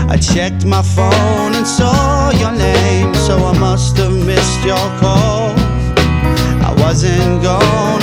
I checked my phone and saw your name, so I must have missed your call. I wasn't gone